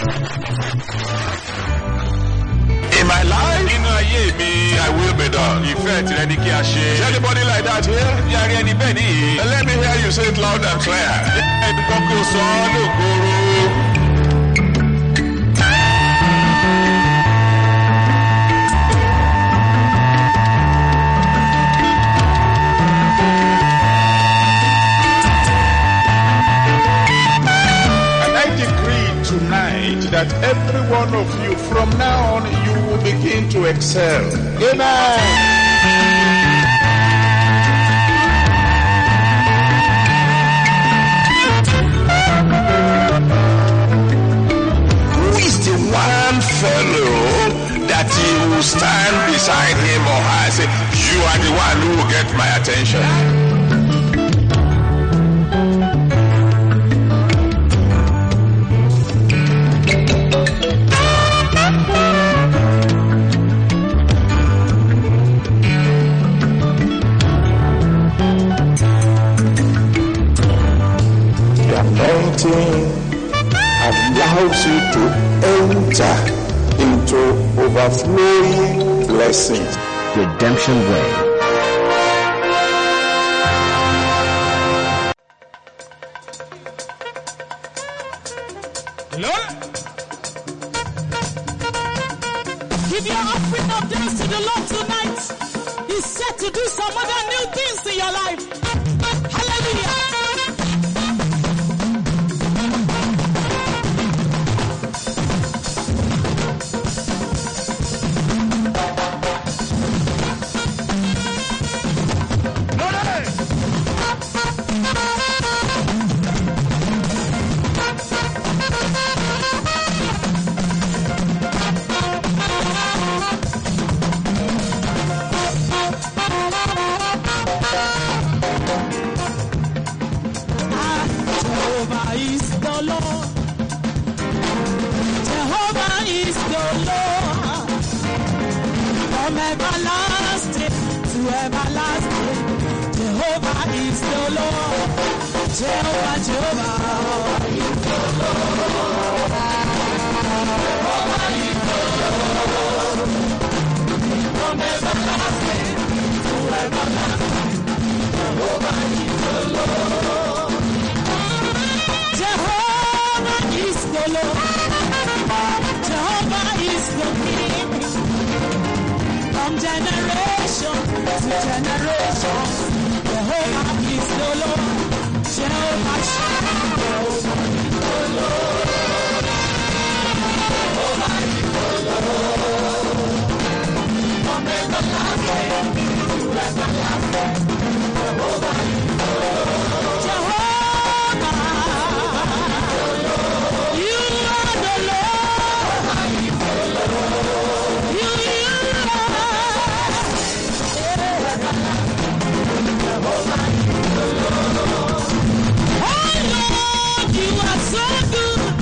In my life, I will be done. Is anybody like that here? And let me hear you say it loud and clear. That every one of you from now on you will begin to excel. Amen. Who is the one fellow that you will stand beside him or her and say, you are the one who will get my attention? Allows you to enter into overflowing blessings. Redemption Way. Lord, give your offering of dance to the Lord tonight. He's set to do some other new things in your life. Hallelujah. Oh Lord, you are so good.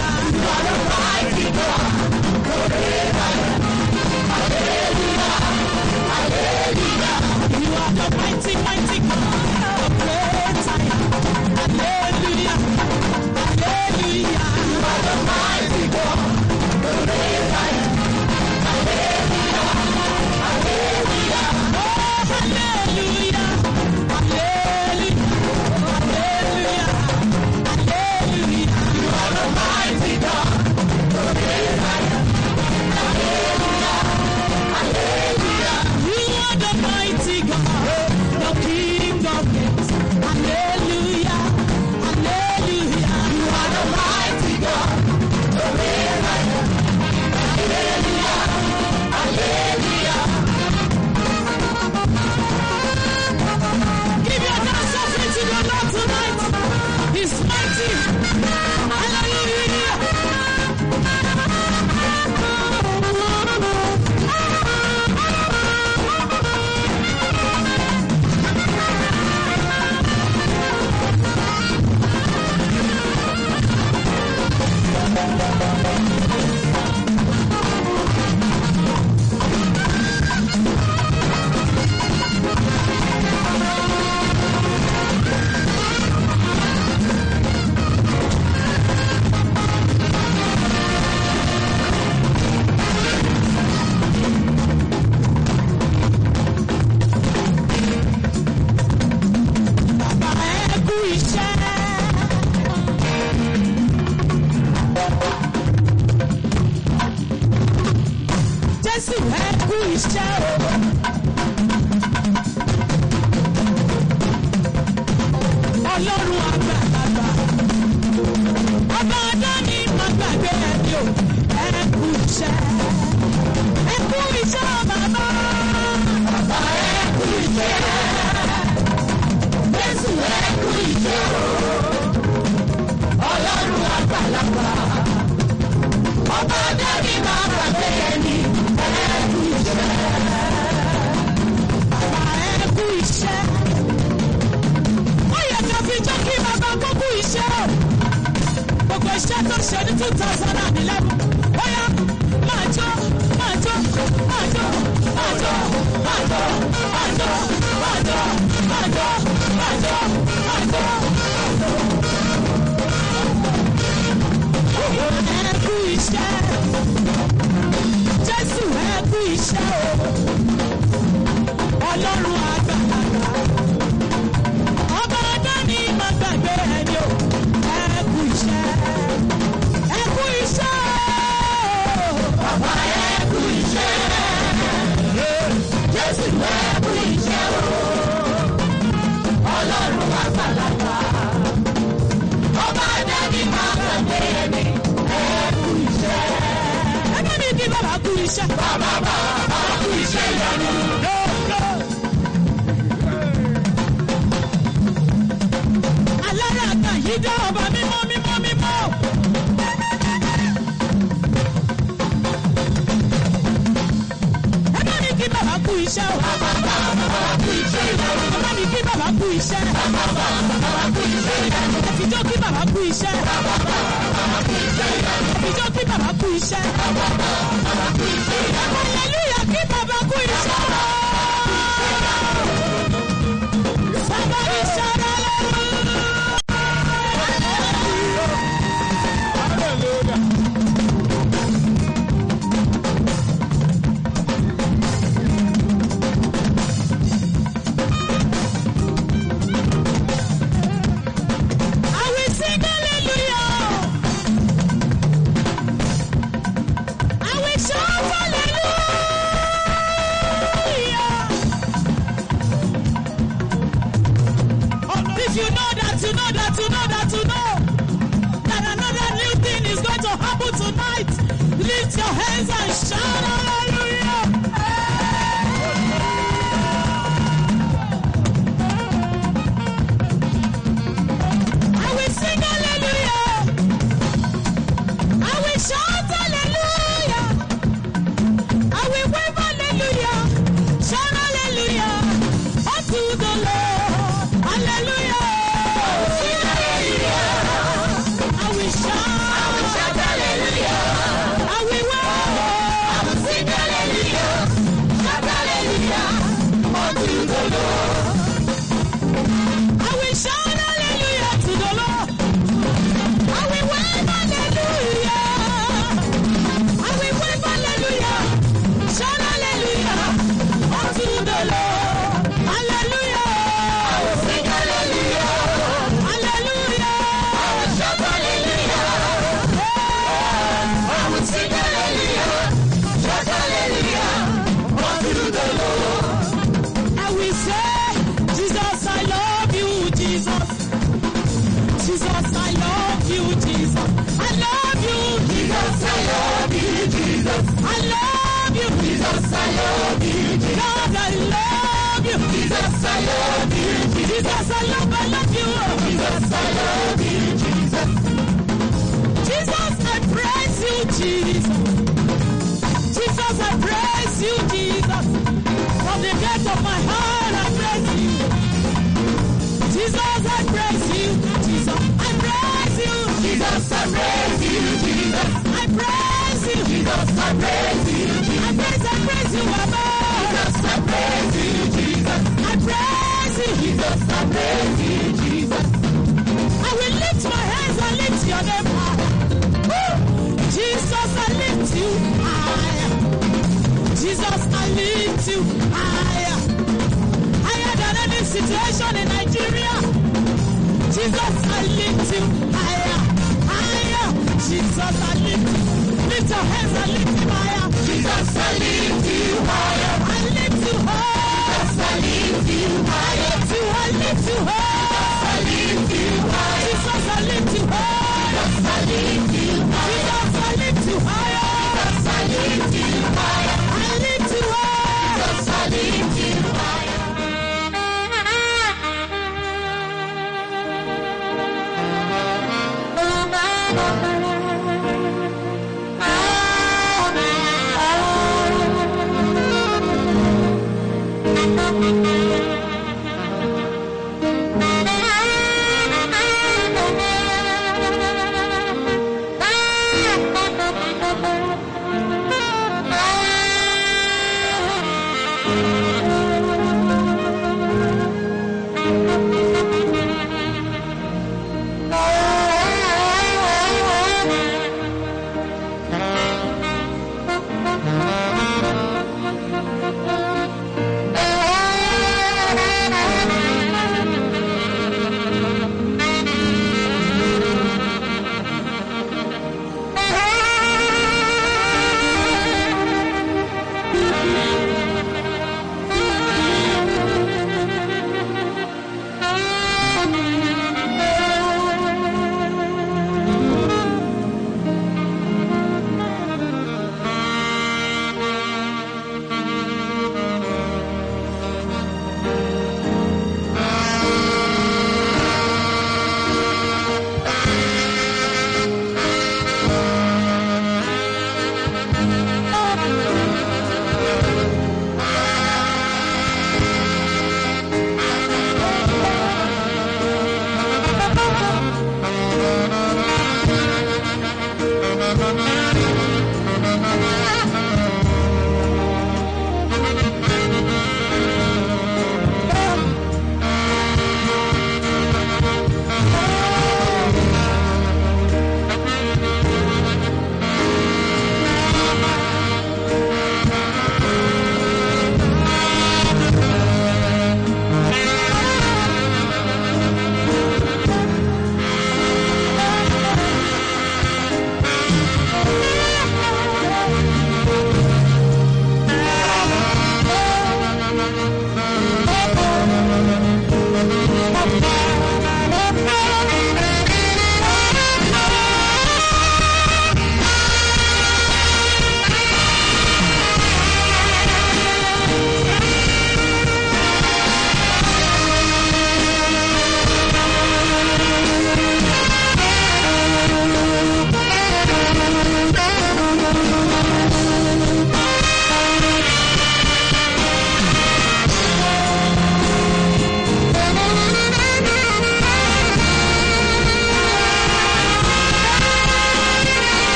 I will shout hallelujah. I love you. Jesus, I love you, Jesus. Jesus, I praise you, Jesus. Jesus, I praise you, Jesus. From the depth of my heart, I praise you. Jesus, I praise you. Jesus, I praise you. Jesus, I praise you. Jesus, I praise you. Jesus, I praise you. I praise you, Baba. Jesus, I praise you. Jesus, I praise you. Jesus, I praise you. Jesus, I will lift my hands and lift your name high. Jesus, I lift you higher. Jesus, I lift you higher. Higher than any situation in Nigeria. Jesus, I lift you higher. Higher. Jesus, I lift you. Lift your hands and lift him higher. Jesus, I lift you higher. I lift you higher. Jesus, I lift you higher. I lift you higher. I lift you higher. Jesus, I lift you higher. Jesus, I lift you higher. Jesus, I lift you higher. Jesus, I lift you higher. I lift you higher. Jesus, I lift you higher.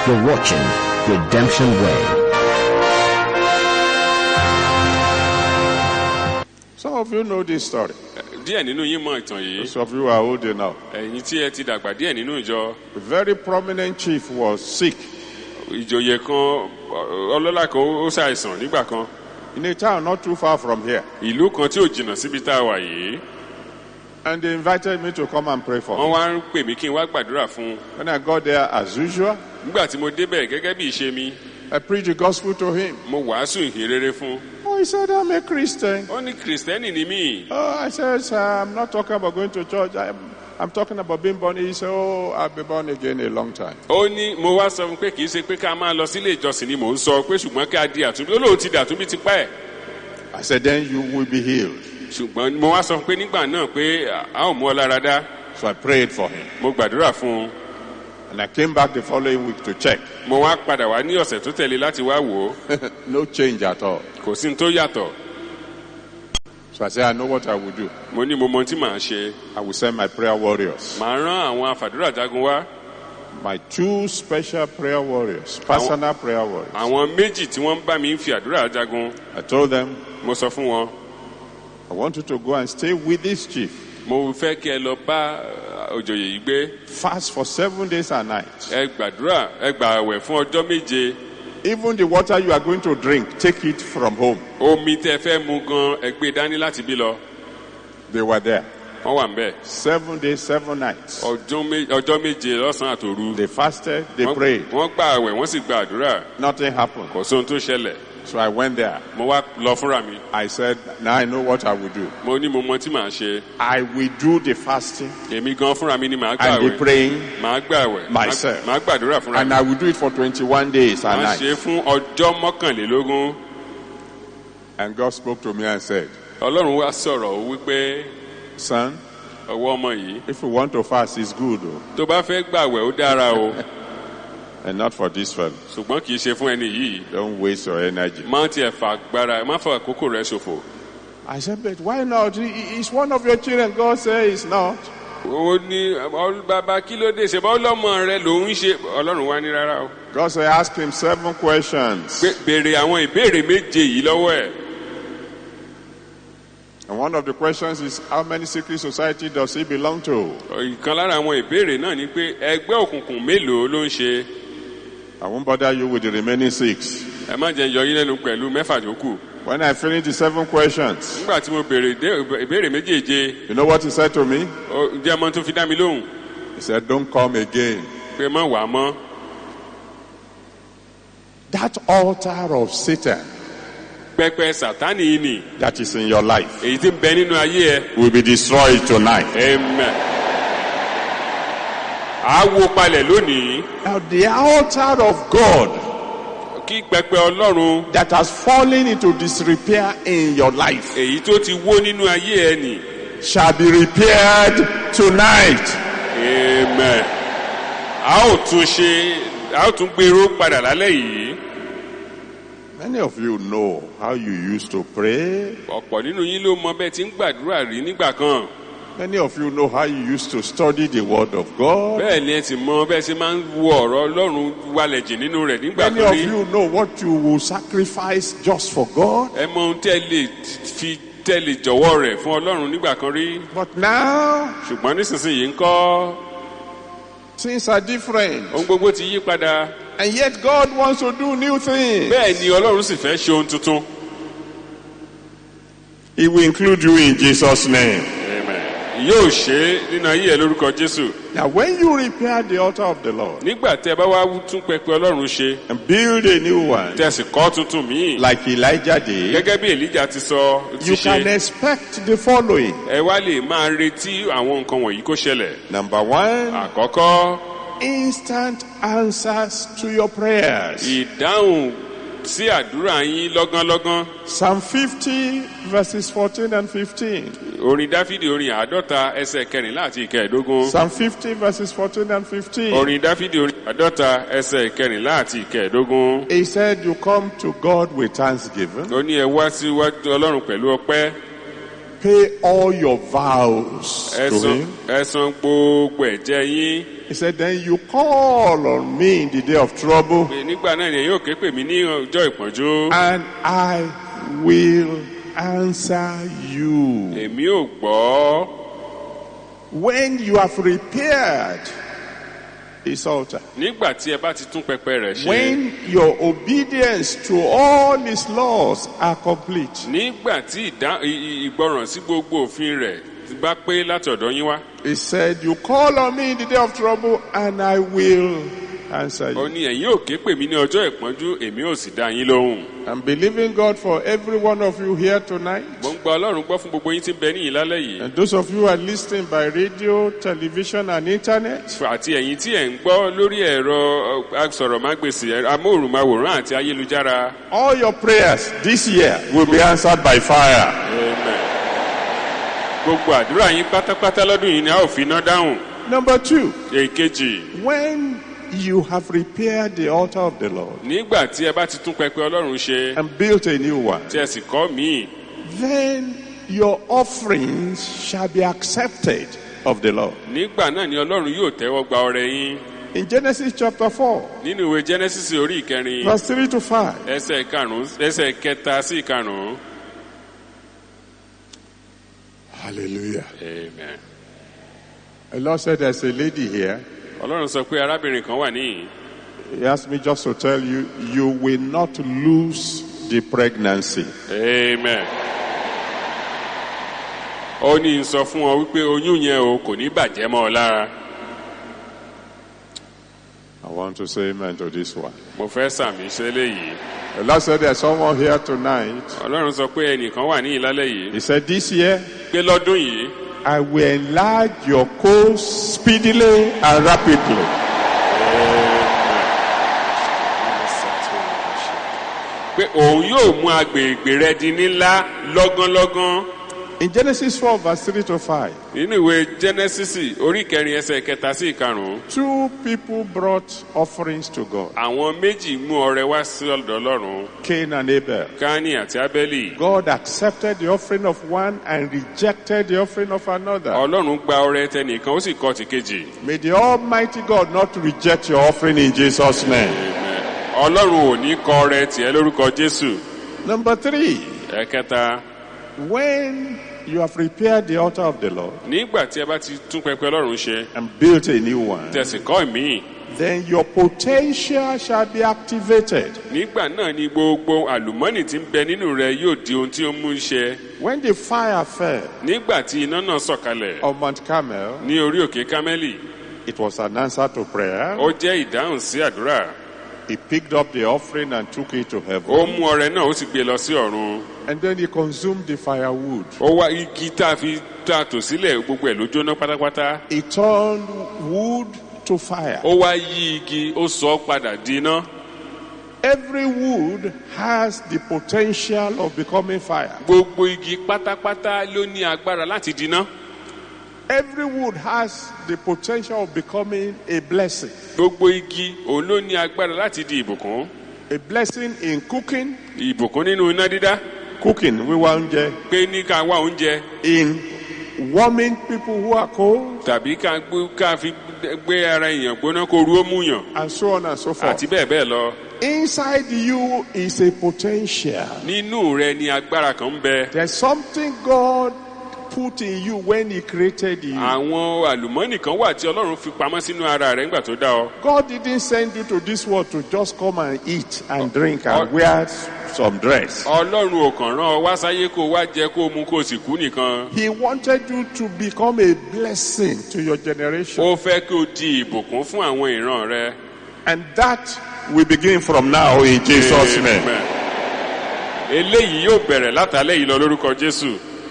You're watching Redemption Way. Some of you know this story. díẹ̀ nínú yín mọ ìtàn yìí. Those of you are old enough. ẹ̀yin tí ẹ ti dàgbà díẹ̀ nínú ìjọ. A very prominent chief was sick ìjòyè kan ọlọ́lá kan ó ṣàìsàn nígbà kan. in a town not too far from here. ìlú kan tí ò jìnnà síbi tá a wà yìí. And they invited me to come and pray for wọ́n him. wá ń pè mí kí n wá gbàdúrà fún un. When I got there, as usual, nígbà tí mo débẹ̀ gẹ́gẹ́ bí ìṣe mi, I preached the gospel to him. mo wàásù ìhìnrere fún un. Oh, he said, I'm a Christian. ó ní kìrìsìtẹ́nì ni mí. Oh, I said, sir, I'm not talking about going to church. I'm talking about being born. He said, oh, I've been born again a long time. ó ní mo wá sọ fún pé kì í ṣe pé ká máa lọ sílé ìjọsìn ni mò ń sọ pé ṣùgbọ́n ká di àtúnbí ó lóun ti dàtúnbí ti pẹ́. I said, then you will be healed. ṣùgbọ́n mo wá sọ pé nígbà náà pé a ò mú ọ lára dá. So I prayed for him. mo gbàdúrà fún un. And I came back the following week to check. mo wá padà wá ní ọ̀sẹ̀ tó tẹ̀lé láti wá wò ó. No change at all. kò sí ní tó yàtọ̀. So I said, I know what I will do. mo ní mo mọ tí màá ṣe. I will send my prayer warriors. màá rán àwọn afàdúrà jagun wá. My two special prayer warriors, personal prayer warriors. àwọn méjì tí wọ́n ń bá mi fi àdúrà jagun. I told them, mo sọ fún wọn. I want you to go and stay with this chief. mo fẹ́ kí ẹ lọ bá òjòyè yìí gbé. Fast for 7 days and nights. ẹ gbàdúrà ẹ gbà àwẹ̀ fún ọjọ́ méje. Even the water you are going to drink, take it from home. omi tẹ fẹ́ mu gan ẹ gbé dání láti bí lọ. They were there. wọ́n wà ń bẹ̀. 7 days, 7 nights. ọjọ́ méje lọ́sàn-án àtòru. They fasted, they prayed. wọ́n gbà àwẹ̀ wọ́n sì gba àdúrà. Nothing happened. kò sóhun tó ṣẹlẹ̀. So I went there. mo wá lọ fúnra mi. I said, now I know what I will do. mo ní mo mọ tí màá ṣe. I will do the fasting èmi gan fúnra mi ni màá gbà and the àwẹ̀. praying, màá gbà àwẹ̀. myself. màá gbàdúrà fúnra and mi. I will do it for 21 days and màá ṣe nights. fún ọjọ́ mọ́kànlélógún. And God spoke to me and said, ọlọ́run wá sọ̀rọ̀ ó wípé son, ọwọ́ ọmọ yìí if you want to fast, it's good, oh, tó bá fẹ́ gbàwẹ̀ ó dára o and not for this fellow. ṣùgbọ́n kì í ṣe fún ẹni yìí. Don't waste your energy. má tiẹ̀ fà gbára má fà àkókò rẹ ṣòfò. I said, but why not? He's one of your children. God said he's not. ó ní bàbá kí ló dé ṣe bá ọlọ́mọ rẹ lòún ṣe ọlọ́run wá ní rárá o. God said, ask him 7 questions. béèrè àwọn ìbéèrè méje yìí lọ́wọ́ ẹ̀. And one of the questions is, how many secret society does he belong to? ìkan lára àwọn ìbéèrè náà ni pé ẹgbẹ́ òkùnkùn mélòó ló ń ṣe. I won't bother you with the remaining 6. ẹ má jẹ́ yọ yín lẹ́nu pẹ̀lú mẹ́fà tó kù. When I finished the 7 questions, nígbà tí mo béèrè ìbéèrè méjèèje you know what he said to me? ǹjẹ́ ọmọ tó fi dá mi lóhùn He said, don't come again. pé má wàá mọ́. That altar of Satan pẹpẹ sátánì yìí nì that is in your life èyí tí ń bẹ nínú ayé ẹ. will be destroyed tonight. amen. a wó palẹ̀ lónìí. Now the altar of God kí pẹpẹ ọlọ́run that has fallen into disrepair in your life èyí tó ti wó nínú ayé ẹ nì. shall be repaired tonight. amen. a ó tún ṣe a ó tún gbèrò padà lálẹ́ yìí. Many of you know how you used to pray. ọ̀pọ̀ nínú yín ló mọ bẹ́ẹ̀ tí ń gbàdúrà rí nígbà kan. Many of you know how you used to study the word of God. bẹ́ẹ̀ ni ẹ sì mọ bẹ́ẹ̀ ṣe máa ń wo ọ̀rọ̀ ọlọ́run wálẹ̀ jì nínú rẹ̀ nígbà Many kan of rí. you know what you will sacrifice just for God. ẹ mọ ohun tẹ́ lè fi tẹ́ lè jọ̀wọ́ rẹ̀ fún ọlọ́run nígbà kan rí. But now, ṣùgbọ́n nísinsìnyí ń kọ́ things are different. ohun gbogbo ti yí padà. And yet God wants to do new things. bẹ́ẹ̀ ni ọlọ́run sì fẹ́ ṣe ohun tuntun. He will include you in Jesus' name. amen. yóò ṣe é nínú ayé ẹ lórúkọ jésù. Now when you repair the altar of the Lord nígbà tẹ́ bá wá tún pẹpẹ ọlọ́run ṣe and build a new one tẹ́ sì kọ́ tuntun míì. like Elijah did, gẹ́gẹ́ bí èlíjà ti sọ ti you can ṣe. expect the following. ẹ wá lè máa retí àwọn nǹkan wọ̀nyí kó ṣẹlẹ̀. Number 1, àkọ́kọ́ instant answers to your prayers. ìdáhùn sí àdúrà yín lọ́gánlọ́gán. Psalm 50 verses 14 and 15. orin dáfídì orin 50 ẹsẹ̀ 14 àti 15. Psalm 50 verses 14 and 15. orin dáfídì orin 50 ẹsẹ̀ 14 àti 15. He said, you come to God with thanksgiving. ó ní ẹ wá síwájú ọlọ́run pẹ̀lú ọpẹ́. Pay all your vows to him. ẹ san gbogbo ẹ̀jẹ́ yín. He said, then you call on me in the day of trouble, pé nígbà náà ni yóò ké pè mí ní ọjọ́ ìpọ́njú. and I will answer you. Èmi ò gbọ́. When you have repaired his altar, Nígbà tí ẹ bá ti tún pẹpẹ rẹ̀ ṣe. when your obedience to all his laws are complete, Nígbà tí ìgbọràn sí gbogbo òfin rẹ̀ bá pé láti ọ̀dọ̀ yín wá. he said, you call on me in the day of trouble, and I will answer Ó you. ní ẹ̀yin ò ké pè mí ní ọjọ́ ìpọ́njú, èmi ò sì dá yín lóhùn. I'm believing God for every one of you here tonight. Mo ń gba Ọlọ́run gbọ́ fún gbogbo yín tí ń bẹ níyìn lálẹ́ yìí. And those of you who are listening by radio, television, and internet, Àti ẹ̀yin tí ẹ̀ ń gbọ́ lórí ẹ̀rọ asọ̀rọ̀mágbèsì, amóhùnmáwòrán àti ayélujára. all your prayers this year will be answered by fire. Amen. Gbogbo àdúrà yín pátápátá lọ́dún yìí ni a ó fi iná dáhùn. Number 2, Èkejì, when you have repaired the altar of the Lord nígbà tí ẹ bá ti tún pẹpẹ Ọlọ́run ṣe, and built a new one, tí ẹ sì kọ́ míì, then your offerings shall be accepted of the Lord. nígbà náà ni Ọlọ́run yóò tẹ́wọ́ gba ọrẹ yín. In Genesis chapter 4, Nínú ìwé Genesis orí ìkẹrin, verse 3 to 5, ẹsẹ̀ kẹta sí ìkarùn-ún. hallelujah. Amen. The Lord said there's a lady here. Ọlọ́run sọ pé arábìnrin kan wà níyìn. He asked me just to tell you, you will not lose the pregnancy. Amen. Ó ní sọ fún ọ wípé oyún yẹn o kò ní bàjẹ́ mọ́ ọ lára. I want to say amen to this one. Mo fẹ́ sàmì ṣẹlẹ̀ yìí. The Lord said there's someone here tonight. Ọlọ́run sọ pé ẹnìkan wà níyìn lálẹ́ yìí. He said this year, Pé lọ́dún yìí, I will enlarge your coast speedily and rapidly. pé òun yóò mú agbègbè rẹ di ńlá lọ́gánlọ́gán. In Genesis 4, verse 3 to 5, Nínú ìwé Genesis orí ìkẹrin ẹsẹ̀ kẹta sí ìkarùn-ún, 2 people brought offerings to God, àwọn méjì mú ọrẹ wá sí ọ̀dọ̀ Ọlọ́run, Cain and Abel. Káínì àti Ábẹ́lì. God accepted the offering of one and rejected the offering of another. Ọlọ́run gba ọrẹ tẹnìkan ó sì kọ̀ ti kejì. May the Almighty God not reject your offering in Jesus' name. Ọlọ́run ò ní kọ̀ ọrẹ tiẹ̀ lórúkọ Jésù. Number 3, Ẹ̀kẹta, when you have repaired the altar of the Lord nígbà tí ẹ bá ti tún pẹpẹ Ọlọ́run ṣe, and built a new one, tẹ̀sí kọ́ ìmíì, then your potential shall be activated. nígbà náà ni gbogbo àlùmọ́nì tí ń bẹ nínú rẹ yóò di ohun tí ó mú ṣe. When the fire fell Nígbà tí iná náà sọ̀kalẹ̀ on Mount Carmel, ní orí òkè Kámẹ́lì, it was an answer to prayer. ó jẹ́ ìdáhùn sí àdúrà. He picked up the offering and took it to Ó heaven. mú ọrẹ náà ó sì gbé lọ sí ọ̀run. And then he consumed the firewood. Ó wá igi tá a fi tá a tò sílẹ̀ gbogbo ẹ̀ ló jóná pátápátá. He turned wood to fire. Ó wá yí igi, ó sọ ọ́ padà di iná. Every wood has the potential of becoming fire. Gbogbo igi pátápátá ló ní agbára láti di iná. Every wood has the potential of becoming a blessing. Gbogbo igi òun ló ní agbára láti di ìbùkún. A blessing in cooking, Ìbùkún nínú iná dídá, cooking, wíwá oúnjẹ, pé ní ká wá oúnjẹ in warming people who are cold, tàbí ká fi gbé ara èèyàn gbóná kó ru ó múyàn and so on and so forth. àti bẹ́ẹ̀ bẹ́ẹ̀ lọ. Inside you is a potential. Nínú rẹ ni agbára kan ń bẹ. There's something God put in you when He created you. Àwọn àlùmọ́nì kan wà tí Ọlọ́run fi pamọ́ sínú ara rẹ̀ nígbà tó dá ọ. God didn't send you to this world to just come and eat and drink and wear some dress. Ọlọ́run ò kàn rán ọ wá sáyé kó wá jẹ kó mu kó sì kú nìkan. He wanted you to become a blessing to your generation. Ó fẹ́ kí o di ìbùkún fún àwọn ìran rẹ. And that will begin from now in Jesus' name. Amen. Eléyìí yóò bẹ̀rẹ̀ látàlẹ́ yìí lọ lórúkọ Jésù.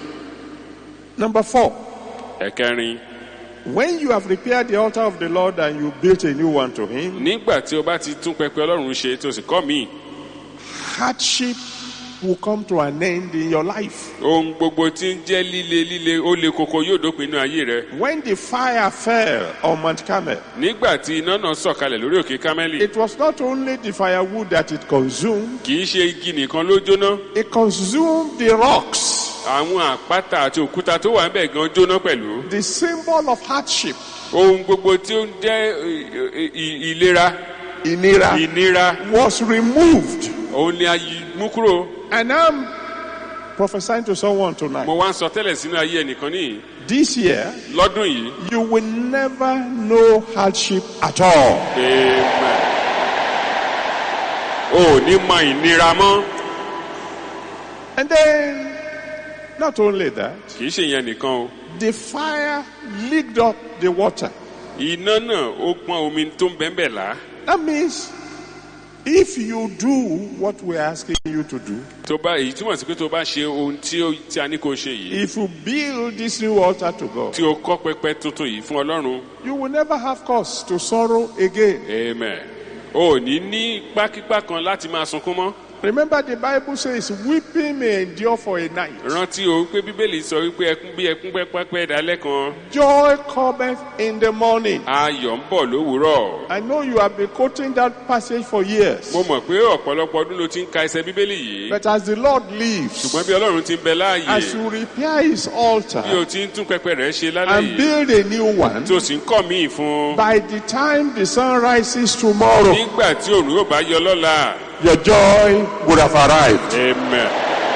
Number 4, Ẹ̀kẹrin, when you have repaired the altar of the Lord and you built a new one to Him, nígbà tí o bá ti tún pẹpẹ Ọlọ́run ṣe tó sì kọ́ míì, hardship will come to an end in your life. ohun gbogbo tí ń jẹ́ líle ó le koko yóò dópin inú ayé rẹ. When the fire fell on Mount Carmel, Nígbà tí iná náà sọ̀kalẹ̀ lórí òkè Kámẹ́lì, it was not only the firewood that it consumed, kì í ṣe igi nìkan ló jóná. it consumed the rocks. Àwọn àpáta àti òkúta tó wà ń bẹ̀ gan jóná pẹ̀lú. The symbol of hardship ohun gbogbo tí ó ń jẹ́ ìlera ìnira was removed. òun ni a mú kúrò. And I'm prophesying to someone tonight. mo wá ń sọ tẹ́lẹ̀ sínú ayé ẹnìkan níyì. This year, lọ́dún yìí. you will never know hardship at all. Amen. o ní mọ ìnira mọ́. And then, not only that, kì í ṣe ìyẹn nìkan o. the fire licked up the water. iná náà ó pọ́n omi tó ń bẹ́ẹ̀ là. That means if you do what we're asking you to do, tó bá èyí túmọ̀ sí pé tó bá ṣe ohun tí a ní kó ṣe yìí. if you build this new altar to God, tí o kọ́ pẹpẹ tuntun yìí fún Ọlọ́run. you will never have cause to sorrow again. Amen. o ní ní pákípá kan láti máa sunkún mọ́. Remember, the Bible says, weeping may endure for a night. rántí o pé bíbélì sọ wípé ẹkún bí ẹkún pẹ́pẹ́ dalẹ́ kan. Joy cometh in the morning. ayọ̀ ń bọ̀ lówùúrọ̀. I know you have been quoting that passage for years. mo mọ̀ pé ọ̀pọ̀lọpọ̀ ọdún ló ti ń ka ẹsẹ̀ bíbélì yìí. But as the Lord lives, ṣùgbọ́n bí Ọlọ́run ti ń bẹ láàyè. as you repair his altar bí o ti ń tún pẹpẹ rẹ̀ ṣe lálẹ́ and yìí. build a new one, tí o sì ń kọ́ míì fún. by the time the sun rises tomorrow, nígbà tí òòrùn yóò bá yọ lọ́la. your joy would have arrived. Amen.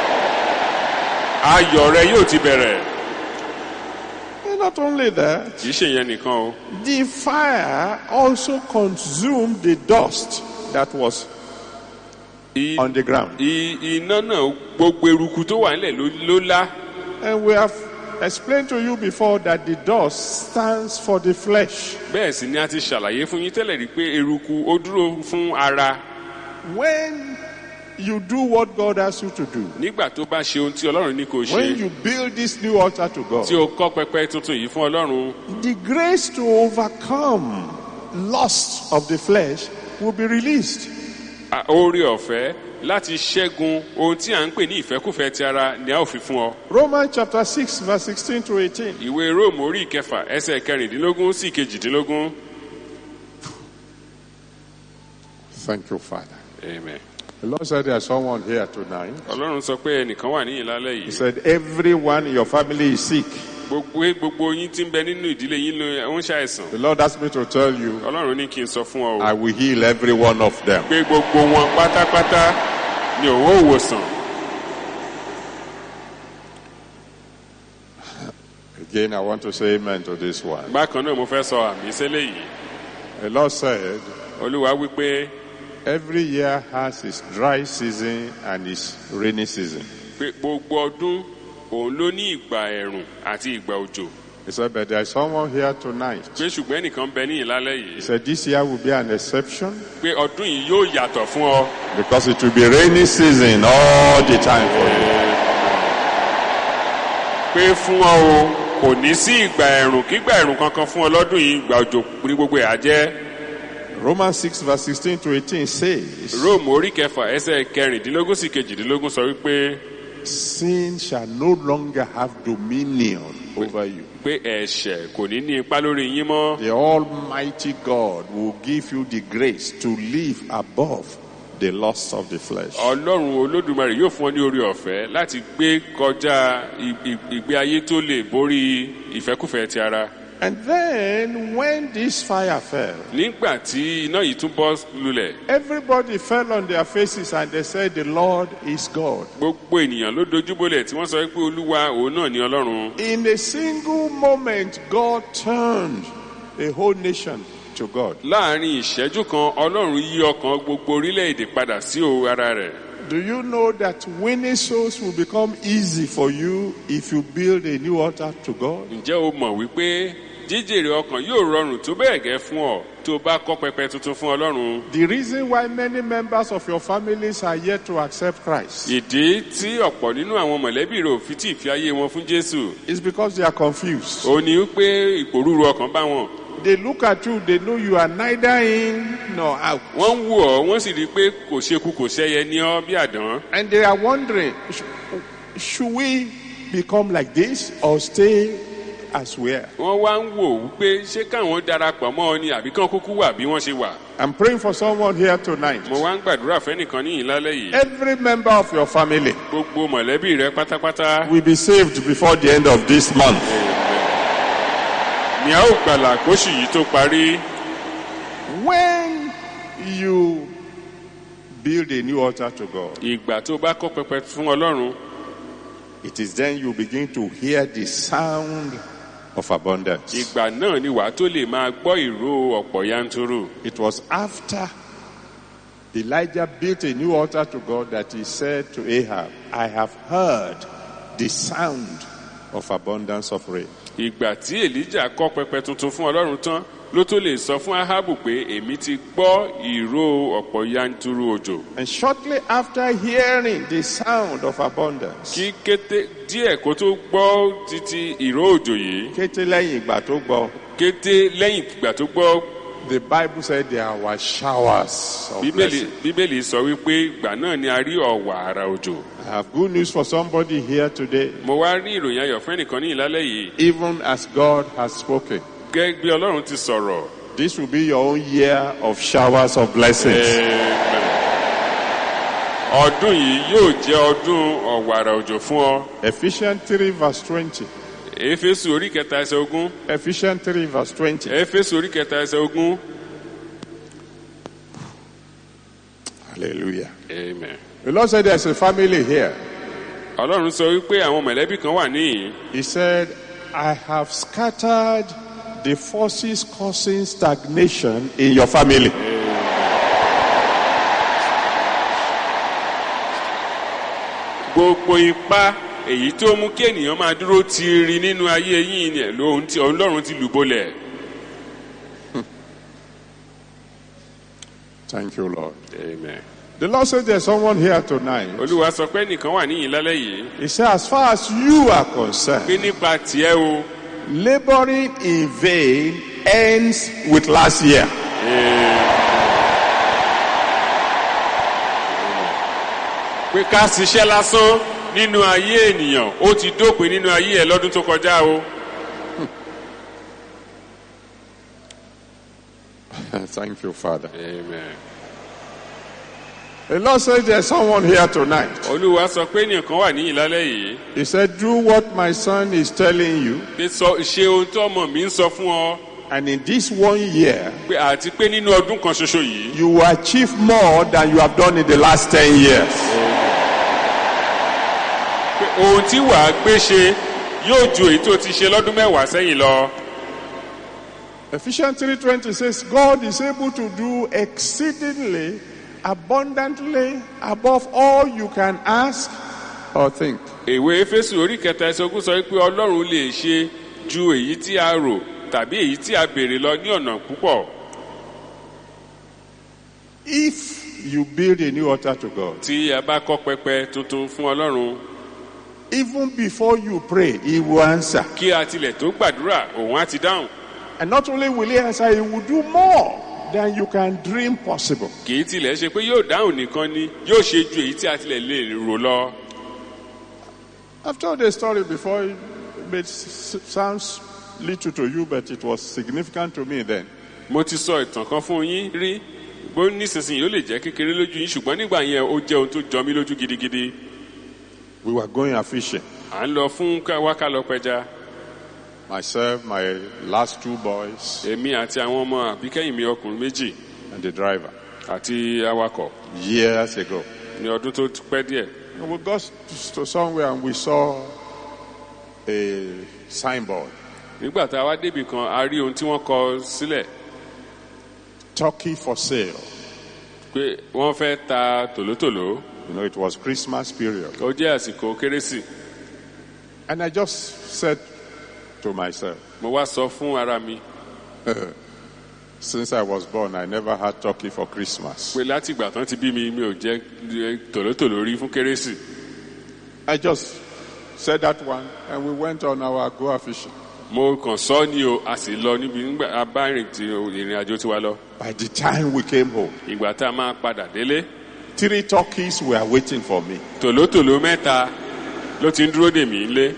ayọ̀ rẹ yóò ti bẹ̀rẹ̀. And not only that, kì í ṣe ìyẹn nìkan o. the fire also consumed the dust that was on the ground. iná náà gbogbo eruku tó wà nílẹ̀ ló lá. And we have explained to you before that the dust stands for the flesh. bẹ́ẹ̀ sì ni a ti ṣàlàyé fún yín tẹ́lẹ̀ rí pé eruku ó dúró fún ara. When you do what God asks you to do, nígbà tó bá ṣe ohun tí Ọlọ́run ní kó when ṣe. you build this new altar to God, tí o kọ́ pẹpẹ tuntun yìí fún Ọlọ́run. the grace to overcome lust of the flesh will be released. oore ọ̀fẹ́ láti ṣẹ́gun ohun tí à ń pè ní ìfẹ́kùfẹ́ ti ara ni a ó fi fún ọ. Romans chapter 6 verse 16 to 18. ìwé Róòmù orí ìkẹfà ẹsẹ̀ kẹrìndínlógún sí kejìdínlógún. Thank you, Father. Amen. The Lord said there's someone here tonight. Ọlọ́run sọ pé ẹnìkan wà níyìn lálẹ́ He yìí. said everyone in your family is sick. gbogbo yín tí ń bẹ nínú ìdílé yín ló ń ṣàìsàn. The Lord asked me to tell you, Ọlọ́run ní kí n sọ fún ọ I o. will heal every one of them. pé gbogbo wọn pátápátá ni òun ò wòsàn. Again, I want to say amen to this one. bákan náà mo fẹ́ sọ àmì sílẹ̀ yìí. The Lord said, Olúwa wípé every year has its dry season and its rainy season. pé gbogbo ọdún òun ló ní ìgbà ẹ̀rùn àti ìgbà òjò. He said, but there is someone here tonight. pé ṣùgbọ́n ẹnìkan bẹ níyìn lálẹ́ He yìí. said, this year will be an exception pé ọdún yìí yóò yàtọ̀ fún ọ. because it will be rainy season all the time for you. pé fún ọ o kò ní sí ìgbà ẹ̀rùn kígbà ẹ̀rùn kankan fún ọ lọ́dún yìí ìgbà òjò ní gbogbo ẹ̀ á jẹ́. Romans 6 verse 16 to 18 says, Róòmù orí kẹfà ẹsẹ̀ kẹrìndínlógún sí kejìdínlógún sọ wípé sin shall no longer have dominion over you. pé ẹ̀ṣẹ̀ kò ní ní ipá lórí yín mọ́. The Almighty God will give you the grace to live above the lusts of the flesh. Ọlọ́run Olódùmarè yóò fún ọ ní oore ọ̀fẹ́ láti gbé kọjá ìgbé ayé tó lè borí ìfẹ́kùfẹ́ ti ara. And then when this fire fell, nígbà tí iná yìí tún bọ́ lulẹ̀, everybody fell on their faces and they said, the Lord is God. gbogbo ènìyàn ló dojúbolẹ̀ tí wọ́n sọ pé Olúwa òun náà ni Ọlọ́run. In a single moment, God turned a whole nation to God. láàrin ìṣẹ́jú kan Ọlọ́run yí ọkàn gbogbo orílẹ̀-èdè padà sí ara rẹ̀. Do you know that winning souls will become easy for you if you build a new altar to God? ǹjẹ́ o mọ̀ wípé jíjèrè ọkàn yóò rọrùn tó bẹ́ẹ̀ gẹ́ fún ọ tó bá kọ́ pẹpẹ tuntun fún Ọlọ́run. The reason why many members of your families are yet to accept Christ ìdí tí ọ̀pọ̀ nínú àwọn mọ̀lẹ́bí rẹ̀ ò fi tí ì fi ayé wọn fún Jésù is because they are confused. ó ní wípé ìpòrúru ọkàn bá wọn. They look at you, they know you are neither in nor out. wọ́n ń wò ọ́ wọ́n sì rí i pé kò ṣekú kò ṣẹyẹ ní ọ bí àdán. And they are wondering, should we become like this or stay as we are? wọ́n wá ń wò wípé ṣé káwọn darapọ̀ mọ́ ọ ni àbí kán kúkú wà bí wọ́n ṣe wà. I'm praying for someone here tonight. mo wá ń gbàdúrà fẹ́nìkan níyìn lálẹ́ yìí. Every member of your family gbogbo mọ̀lẹ́bí rẹ pátápátá will be saved before the end of this month. ní ni a ó gbàlà kóṣù yìí tó parí. When you build a new altar to God, Ìgbà tó bá kọ́ pẹpẹ fún Ọlọ́run, it is then you begin to hear the sound of abundance. ìgbà náà ni wàá tó lè máa gbọ́ ìró ọ̀pọ̀ yanturu. It was after Elijah built a new altar to God that he said to Ahab, I have heard the sound of abundance of rain. Ìgbà tí Èlíjà kọ́ pẹpẹ tuntun fún Ọlọ́run tán ló tó lè sọ fún Áhábù pé èmi ti gbọ́ ìró ọ̀pọ̀ yanturu òjò. And shortly after hearing the sound of abundance, Kí kété díẹ̀ kó tó gbọ́ títí ìró òjò yìí, kété lẹ́yìn ìgbà tó gbọ́, kété lẹ́yìn ìgbà tó gbọ́, the Bible said there were showers of blessing. Bíbélì sọ wípé ìgbà náà ni a rí ọ̀wà àrà òjò. I have good news for somebody here today. Mo wá rí ìròyìn ayọ̀ fún ẹnìkan ní ìlálẹ́ yìí. Even as God has spoken, Gẹ́gẹ́ bí Ọlọ́run ti sọ̀rọ̀. this will be your own year of showers of blessings. Ọdún yìí yóò jẹ́ ọdún ọ̀wà àrà òjò fún ọ. Ephesians 3 verse 20. Éfésù orí kẹta ẹsẹ̀ ogún. Ephesians 3 verse 20. Éfésù orí kẹta ẹsẹ̀ ogún. Hallelujah. Amen. The Lord said there's a family here. Ọlọ́run sọ wípé àwọn mọ̀lẹ́bí kan wà níhìn. He said, I have scattered the forces causing stagnation in your family. Gbogbo ipá èyí tó mú kí ènìyàn máa dúró tiiri nínú ayé yín ni lóhun tí Ọlọ́run ti lù bolẹ̀. Thank you, Lord. Amen. The Lord said there's someone here tonight. Olúwa sọ pé nìkan wà níhìn lálẹ́ yìí. He said, as far as you are concerned, Pé nípa tiẹ̀ o. laboring in vain ends with last year. Pé ká ṣiṣẹ́ lásán nínú ayé ènìyàn ó ti dópin nínú ayé ẹ lọ́dún tó kọjá o. Thank you, Father. Amen. The Lord said there's someone here tonight. Olúwa sọ pé nìkan wà níhìn lálẹ́ yìí. He said, do what my son is telling you. Pé ṣe ohun tó ọmọ mi ń sọ fún ọ. And in this 1 year, Pé àti pé nínú ọdún kan ṣoṣo yìí. you will achieve more than you have done in the last 10 years. Pé ohun tí wàá gbé ṣe yóò ju èyí tó ti ṣe lọ́dún mẹ́wàá sẹ́yìn lọ. Ephesians 3:20 says, God is able to do exceedingly, abundantly, above all you can ask or think. Ìwé Éfésù orí kẹta ẹsẹ̀ ogún sọ pé Ọlọ́run lè ṣe ju èyí tí a rò tàbí èyí tí a béèrè lọ ní ọ̀nà púpọ̀. If you build a new altar to God, Tí a bá kọ́ pẹpẹ tuntun fún Ọlọ́run, even before you pray, He will answer. kí a tilẹ̀ tó gbàdúrà òun á ti dáhùn. And not only will He answer, He will do more than you can dream possible. Kì í tilẹ̀ ṣe pé yóò dáhùn nìkan ni yóò ṣe ju èyí tí a tilẹ̀ lè rò lọ. I've told the story before. It sounds little to you, but it was significant to me then. Mo ti sọ ìtàn kan fún yín rí bó nísinsìnyí ó lè jẹ́ kékeré lójú yín ṣùgbọ́n nígbà yẹn ó jẹ́ ohun tó jọ mí lójú gidigidi. We were going a fishing. À ń lọ fún wákà lọ pẹja. Myself, my last 2 boys, Èmi àti àwọn ọmọ àbíkẹ́yìn mi ọkùnrin méjì and the driver. àti awakọ̀ Years ago. ní ọdún tó pẹ́ díẹ̀. And we got to somewhere and we saw a signboard. Nígbà tá a wá débì kan a rí ohun tí wọ́n kọ sílẹ̀ Turkey for sale. pé wọ́n fẹ́ ta tòlótòló. You know, it was Christmas period. Ó jẹ́ àsìkò kérésì. And I just said to myself, Mo wá sọ fún ara mi since I was born, I never had turkey for Christmas. pé láti ìgbà tán ti bí mi mi ò jẹ tòlótòló rí fún kérésì. I just said that one, and we went on our Goa fishing. Mo kàn sọ ni o a sì lọ níbi nígbà abárin tí ìrìn àjò tiwa lọ. By the time we came home, Ìgbà tá a máa padà délé 3 turkeys were waiting for me. tòlótòló mẹ́ta ló ti ń dúró dè mí lé.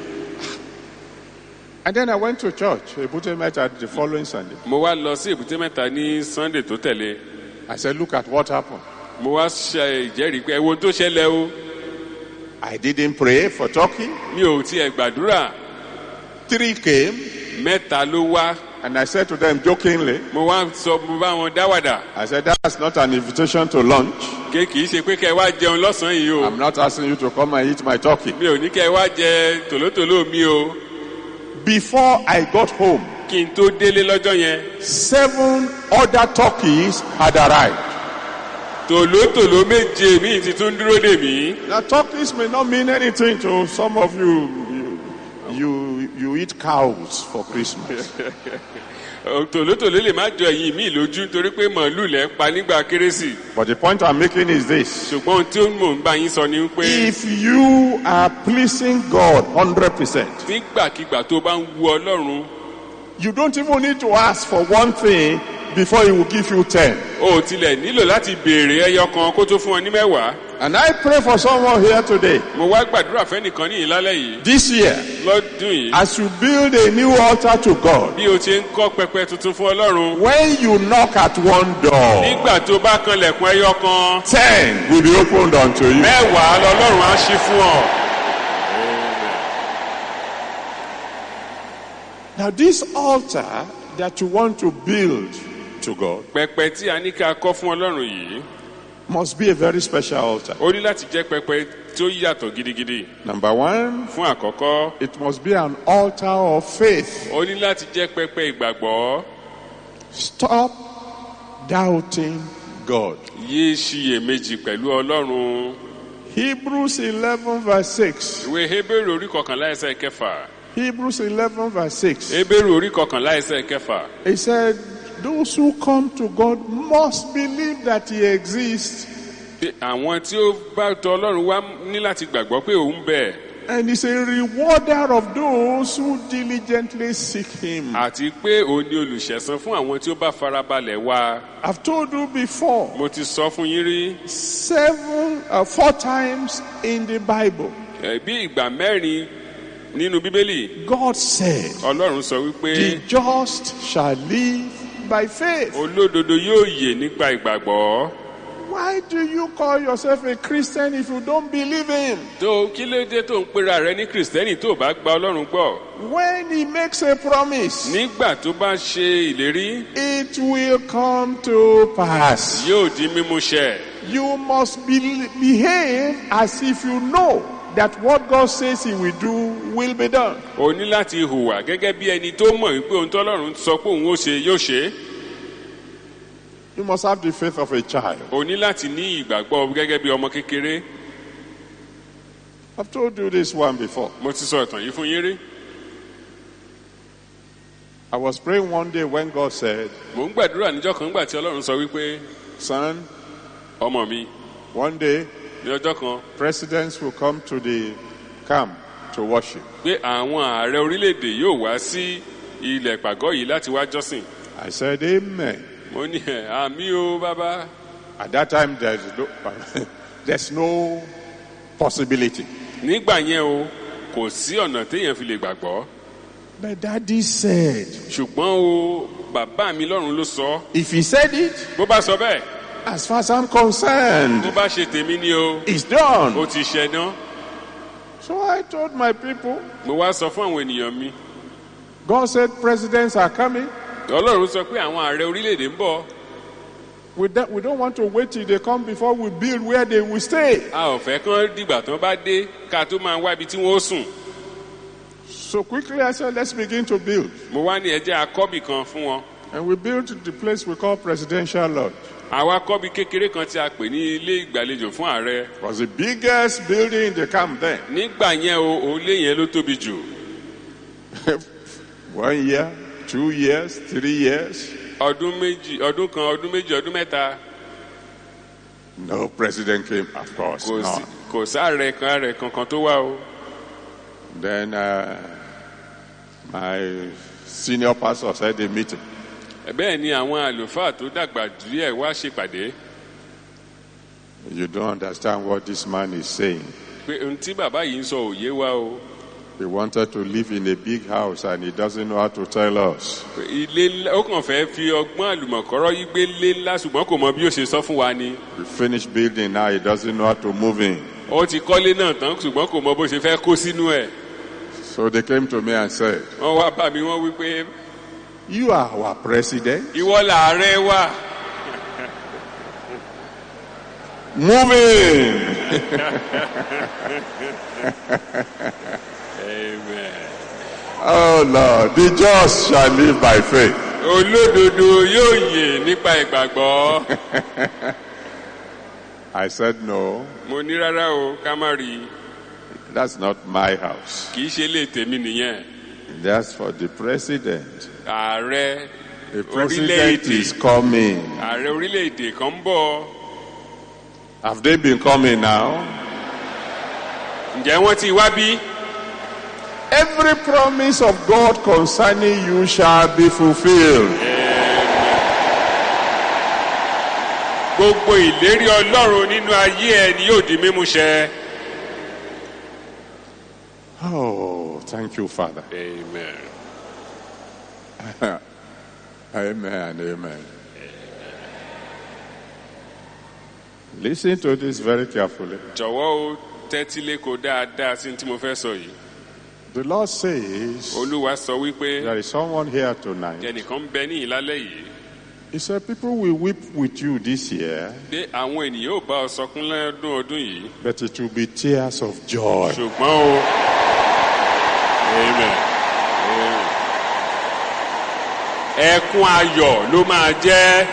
And then I went to church, Ebute Meta, the following Sunday. Mo wá lọ sí Èbúté Mẹ́ta ní Sunday tó tẹ̀lé. I said, look at what happened. Mo wá ṣe ìjẹ́rìí pé ẹ wo ohun tó ṣẹlẹ̀ o. I didn't pray for turkey. Mi ò tiẹ̀ gbàdúrà. 3 came, mẹ́ta ló wá. And I said to them jokingly, Mo wá sọ mo bá wọn dáwàdà. I said, that's not an invitation to lunch. Ké kìí ṣe pé kẹ́ ẹ wá jẹun lọ́sàn-án yìí o. I'm not asking you to come and eat my turkey. Mi ò ní kẹ́ ẹ wá jẹ tòlótòló mi o. Before I got home, Kí n tó délé lọ́jọ́ yẹn, 7 other turkeys had arrived. tòlótòló méje míì ti tún dúró dè mí. Now, turkeys may not mean anything to some of you. You eat cows for Christmas. Tòlótòló lè má jọ ẹ̀yìn míì lójú nítorí pé màálù lẹ̀ ń pa nígbà kérésì. But the point I'm making is this. Ṣùgbọ́n ohun tí mò ń bá yín sọ ni pé If you are pleasing God 100%, nígbàkigbà tó bá ń wu Ọlọ́run, you don't even need to ask for one thing before He will give you 10. o ò tilẹ̀ nílò láti béèrè ẹyọ kan kó tó fún ọ ní mẹ́wàá. And I pray for someone here today. Mo wá gbàdúrà fẹ́nìkan ní ìlálẹ́ yìí This year, lọ́dún yìí. as you build a new altar to God, Bí o ti ń kọ́ pẹpẹ tuntun fún Ọlọ́run, when you knock at one door, nígbà tó bá kanlẹ̀kùn ẹyọ kan, 10 will be opened unto you. mẹ́wàá lọ́lọ́run á ṣí fún ọ. Now, this altar that you want to build to God Pẹpẹ tí a ní ká kọ́ fún Ọlọ́run yìí, must be a very special altar. ó ní láti jẹ́ pẹpẹ tó yàtọ̀ gidigidi. Number one, Fún àkọ́kọ́, it must be an altar of faith. ó ní láti jẹ́ pẹpẹ ìgbàgbọ́. Stop doubting God. Yé ṣiyèméjì pẹ̀lú Ọlọ́run. Hebrews 11 verse 6. Ìwé Hébérù orí kọkànlá ẹsẹ̀ kẹfà. Hebrews 11 verse 6. Hébérù orí kọkànlá ẹsẹ̀ kẹfà. He said, those who come to God must believe that He exists. Pé àwọn tí ó bá tọ̀ Ọlọ́run wá ní láti gbàgbọ́ pé òun bẹ. And He's a rewarder of those who diligently seek Him. Àti pé òun ni olùṣẹ̀san fún àwọn tí ó bá farabalẹ̀ wá. I've told you before, Mo ti sọ fún yín rí. 4 times in the Bible, Bí ìgbà mẹ́rin nínú Bíbélì, God said, Ọlọ́run sọ wípé the just shall live by faith. olódodo yóò yè nípa ìgbàgbọ́. Why do you call yourself a Christian if you don't believe Him? Tó kí ló dé tó ń pera rẹ ní Kìrìsìtẹ́nì tó bá gba Ọlọ́run gbọ́? When He makes a promise, Nígbà tó bá ṣe ìlérí, it will come to pass. yóò di mímúṣẹ. You must behave as if you know that what God says He will do will be done. O ní láti hùwà gẹ́gẹ́ bí ẹni tó mọ̀ wípé ohun tọ́lọ́run sọ pé òun ó ṣe yóò ṣe. You must have the faith of a child. O ní láti ní ìgbàgbọ́ gẹ́gẹ́ bí ọmọ kékeré. I've told you this one before. Mo ti sọ ìtàn yìí fún yín rí. I was praying one day when God said, Mò ń gbàdúrà níjọ́ kan nígbà tí Ọlọ́run sọ wípé son, ọmọ mi one day ní ọjọ́ kan presidents will come to the camp to worship. pé àwọn ààrẹ orílẹ̀-èdè yóò wá sí ilẹ̀ pàgọ́ yìí láti wá jọ́sìn. I said, amen. Mo ní àmì o bàbá. At that time, there's no possibility. Nígbà yẹn o kò sí ọ̀nà téèyàn fi lè gbàgbọ́. But Daddy said, Ṣùgbọ́n o bàbá mi lọ́run ló sọ. if He said it, Bó bá sọ bẹ́ẹ̀, as far as I'm concerned, bó bá ṣe tèmi ni o, it's done. ó ti ṣẹ ná. So I told my people, Mo wá sọ fún àwọn ènìyàn mi. God said presidents are coming. Ọlọ́run sọ pé àwọn ààrẹ orílẹ̀-èdè ń bọ̀. We don't want to wait till they come before we build where they will stay. A ò fẹ́ kán dìgbà tán bá dé ká tó máa wá ibi tí wọ́n ó sùn. So quickly I said, let's begin to build. Mo wá ní ẹjẹ́ akọ́bì kan fún wọn. And we built the place we call Presidential Lodge. Àwa akọ́bì kékeré kan tí a pè ní ilé ìgbàlejò fún ààrẹ. It was the biggest building in the camp then. Nígbà yẹn o, òlé yẹn ló tóbi jù. 1 year, 2 years, 3 years. Ọdún méjì, ọdún kan, ọdún méjì, ọdún mẹ́ta. No president came, of course. No. Kò sáàrẹ kan ààrẹ kankan tó wá o. Then my senior pastor said a meeting. Bẹ́ẹ̀ ni àwọn àlùfáà tó dàgbà díẹ̀ wá ṣèpàdé. You don't understand what this man is saying. Pé ohun tí bàbá yìí ń sọ òye wa o. He wanted to live in a big house and he doesn't know how to tell us. Ilé ńlá, ó kàn fẹ́ fi ọgbọ́n àlùmọ̀kọ́rọ́ yí gbé lé ńlá ṣùgbọ́n kò mọ bí ó ṣe sọ fún wa ni. We finished building now, he doesn't know how to move in. Ó ti kọ́lé náà tán ṣùgbọ́n kò mọ bó ṣe fẹ́ kó sínú ẹ̀. So they came to me and said, wọ́n wá bá mi wọ́n wí pé you are our president. ìwọ làárẹ̀ wà. Moving. Amen. Oh Lord, the just shall live by faith. Olódodo yóò yè nípa ìgbàgbọ́. I said no, Mo ní rárá o, ká má rí i. that's not my house. Kì í ṣe ilé tèmi nìyẹn. That's for the president. Ààrẹ The president orílẹ̀-èdè. is coming. Ààrẹ orílẹ̀-èdè kan ń bọ̀. Have they been coming now? Ǹjẹ́ wọ́n ti wá bí? Every promise of God concerning you shall be fulfilled. Gbogbo ìlérí Ọlọ́run nínú ayé ẹ ni yóò di mímúṣẹ. Oh, thank you, Father. Amen. Amen and amen. Listen to this very carefully. Jọ̀wọ́ o tẹ́tí léko dáadáa sí tí mo fẹ́ sọ yìí. The Lord says Olúwa sọ wípé there is someone here tonight. ẹnìkan ń bẹ ní ìlálẹ́ yìí. He said people will weep with you this year, Pé àwọn ènìyàn ò bá ọ sọkún ọdún yìí. but it will be tears of joy. Ṣùgbọ́n o. Amen. Amen. Ẹkún ayọ̀ ló máa jẹ́.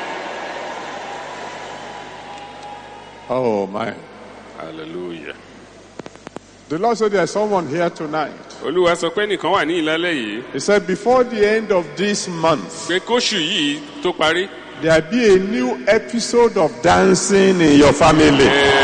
Oh my. Hallelujah. The Lord said there is someone here tonight. Olúwa sọ pé nìkan wà ní ìlálẹ́ yìí. He said before the end of this month, Pé kóṣù yìí tó parí. there will be a new episode of dancing in your family.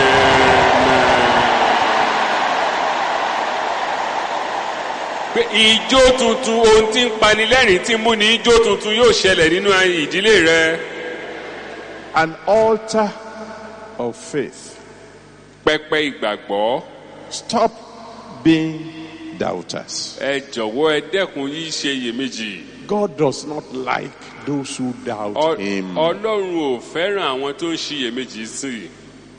Pé ijó tuntun ohun tí ń panilẹ́rìn tí ń mú ní ijó tuntun yóò ṣẹlẹ̀ nínú ìdílé rẹ. An altar of faith. Pẹpẹ ìgbàgbọ́. Stop being doubters. Ẹ jọ̀wọ́ ẹ dẹ́kun yìí ṣe iyèméjì. God does not like those who doubt him. Ọlọ́run ò fẹ́ràn àwọn tó ń ṣiyèméjì sí i.